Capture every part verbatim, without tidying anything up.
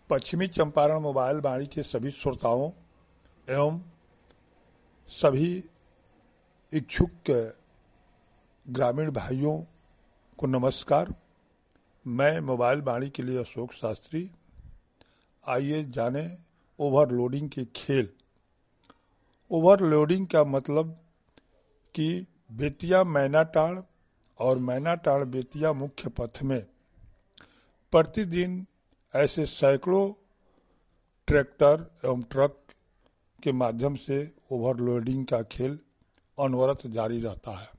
पश्चिमी चंपारण मोबाइल वाणी के सभी श्रोताओं एवं सभी इच्छुक ग्रामीण भाइयों को नमस्कार। मैं मोबाइल वाणी के लिए अशोक शास्त्री। आइए जाने ओवरलोडिंग के खेल। ओवरलोडिंग का मतलब कि बेतिया मैनाटांड़ और मैनाटांड़ बेतिया मुख्य पथ में प्रतिदिन ऐसे सैकड़ों ट्रैक्टर एवं ट्रक के माध्यम से ओवरलोडिंग का खेल अनवरत जारी रहता है।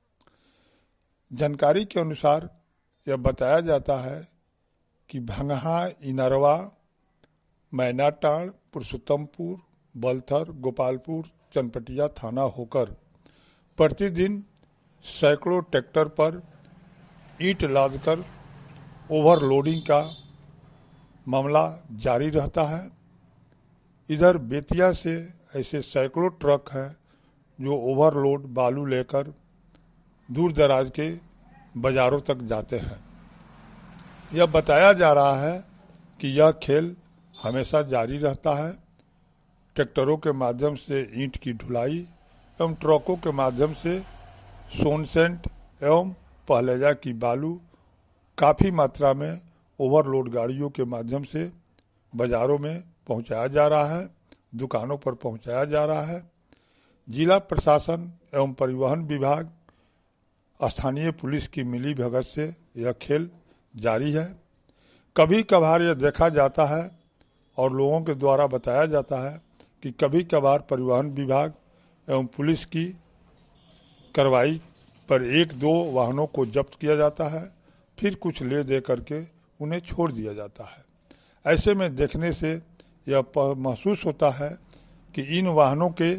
जानकारी के अनुसार यह बताया जाता है कि भंगहा, इनरवा, मैनाटांड़, पुरुषोत्तमपुर, बलथर, गोपालपुर, चनपटिया थाना होकर प्रतिदिन सैकड़ों ट्रैक्टर पर ईंट लादकर ओवरलोडिंग का मामला जारी रहता है। इधर बेतिया से ऐसे सैकड़ों ट्रक हैं जो ओवरलोड बालू लेकर दूर दराज के बाजारों तक जाते हैं। यह बताया जा रहा है कि यह खेल हमेशा जारी रहता है। ट्रैक्टरों के माध्यम से ईंट की ढुलाई एवं ट्रकों के माध्यम से सोनसेंट एवं पहलेजा की बालू काफ़ी मात्रा में ओवरलोड गाड़ियों के माध्यम से बाजारों में पहुंचाया जा रहा है, दुकानों पर पहुंचाया जा रहा है। जिला प्रशासन एवं परिवहन विभाग, स्थानीय पुलिस की मिली भगत से यह खेल जारी है। कभी कभार यह देखा जाता है और लोगों के द्वारा बताया जाता है कि कभी कभार परिवहन विभाग एवं पुलिस की कार्रवाई पर एक दो वाहनों को जब्त किया जाता है, फिर कुछ ले दे करके उन्हें छोड़ दिया जाता है। ऐसे में देखने से यह महसूस होता है कि इन वाहनों के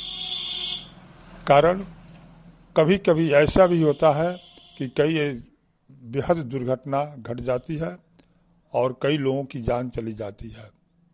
कारण कभी कभी ऐसा भी होता है कि कई बेहद दुर्घटना घट जाती है और कई लोगों की जान चली जाती है।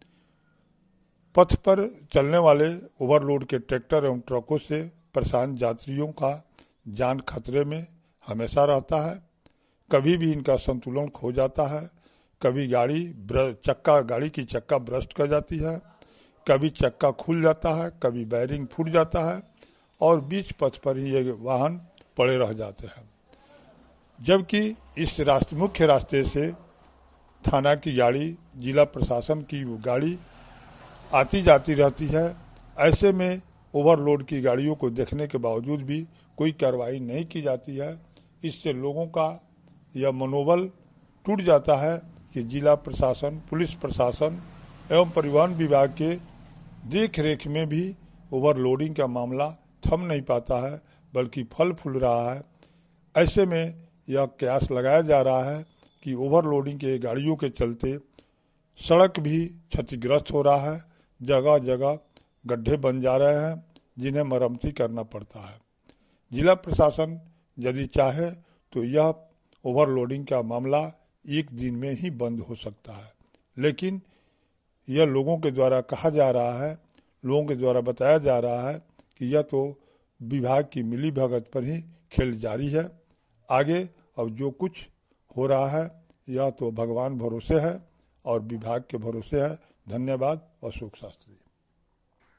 पथ पर चलने वाले ओवरलोड के ट्रैक्टर एवं ट्रकों से परेशान यात्रियों का जान खतरे में हमेशा रहता है। कभी भी इनका संतुलन खो जाता है, कभी गाड़ी चक्का गाड़ी की चक्का ब्रस्ट कर जाती है, कभी चक्का खुल जाता है, कभी बैरिंग फूट जाता है और बीच पथ पर ही ये वाहन पड़े रह जाते हैं। जबकि इस रास्ते मुख्य रास्ते से थाना की गाड़ी, जिला प्रशासन की गाड़ी आती जाती रहती है। ऐसे में ओवरलोड की गाड़ियों को देखने के बावजूद भी कोई कार्रवाई नहीं की जाती है। इससे लोगों का यह मनोबल टूट जाता है कि जिला प्रशासन, पुलिस प्रशासन एवं परिवहन विभाग के देख रेख में भी ओवरलोडिंग का मामला थम नहीं पाता है, बल्कि फल फूल रहा है। ऐसे में यह कयास लगाया जा रहा है कि ओवरलोडिंग के गाड़ियों के चलते सड़क भी क्षतिग्रस्त हो रहा है, जगह जगह गड्ढे बन जा रहे हैं जिन्हें मरम्मती करना पड़ता है। जिला प्रशासन यदि चाहे तो यह ओवरलोडिंग का मामला एक दिन में ही बंद हो सकता है, लेकिन यह लोगों के द्वारा कहा जा रहा है, लोगों के द्वारा बताया जा रहा है कि यह तो विभाग की मिली भगत पर ही खेल जारी है। आगे अब जो कुछ हो रहा है यह तो भगवान भरोसे है और विभाग के भरोसे है। धन्यवाद। अशोक शास्त्री।